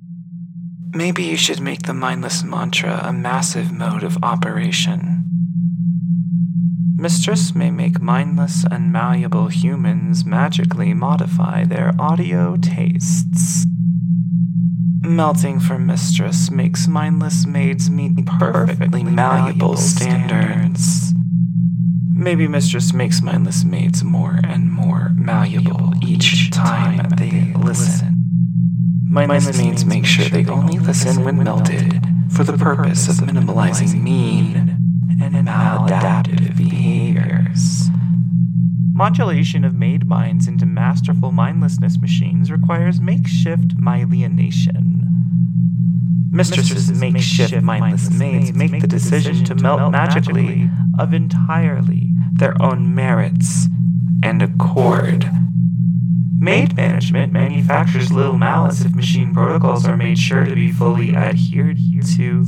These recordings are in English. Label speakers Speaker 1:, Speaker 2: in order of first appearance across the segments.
Speaker 1: Maybe you should make the mindless mantra a massive mode of operation. Mistress may make mindless and malleable humans magically modify their audio tastes. Melting for Mistress makes mindless maids meet perfectly malleable standards. Maybe Mistress makes mindless maids more and more malleable each time they listen. Mindless maids make sure they only listen when melted for the purpose of minimalizing mean and maladaptive behaviors. Modulation of maid minds into masterful mindlessness machines requires makeshift myelination. Mistresses' makeshift mindless maids make the decision to melt magically of entirely their own merits and accord. Maid management manufactures little malice if machine protocols are made sure to be fully adhered to.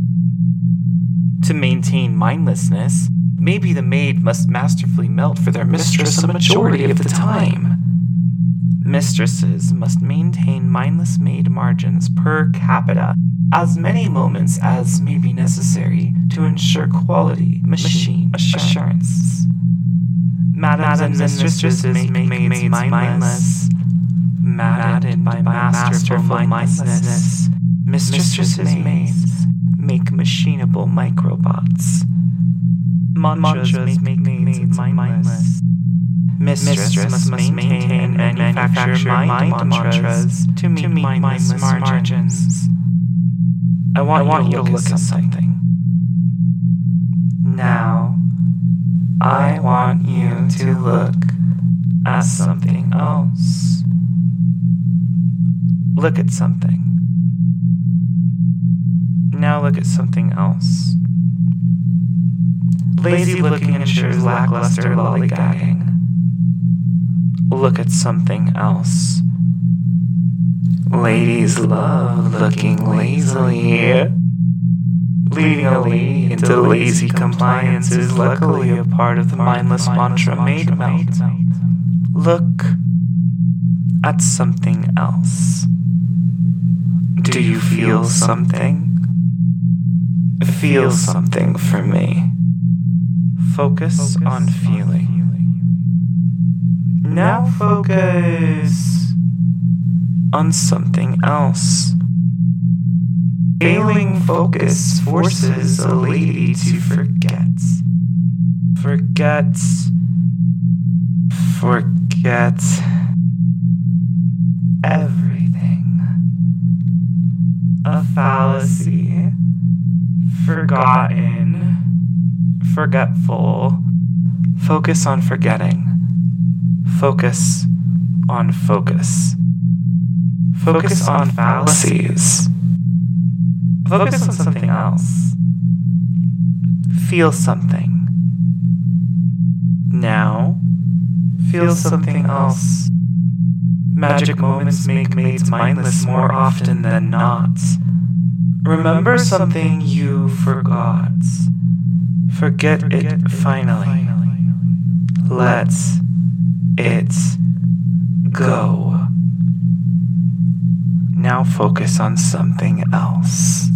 Speaker 1: To maintain mindlessness, maybe the maid must masterfully melt for their mistress a majority of the time. Mistresses must maintain mindless maid margins per capita as many moments as may be necessary to ensure quality machine assurance. Madams and mistresses make maids mindless, maddened by masterful mindlessness. Mistresses' maids make machinable microbots. Mantras make maids mindless. Mistress must maintain and manufacture mind mantras to meet mindless margins. I want you to look at something. Now, I want you to look at something else. Look at something. Now look at something else. Lazy looking ensures lackluster lollygagging. Look at something else. Ladies love looking lazily. Leading a lady into lazy compliance is luckily a part of the mindless mantra maid melt. Look at something else. Do you feel something? Feel something for me. Focus on feeling. Now focus on something else. Failing focus forces a lady to forget. Forget everything. A fallacy. Forgotten. Forgetful. Focus on forgetting. Focus on focus. Focus on fallacies. Focus on something else. Feel something. Now, feel something else. Magic moments make maids mindless more often than not. Remember something you forgot. Forget it finally. Let it go. Now focus on something else.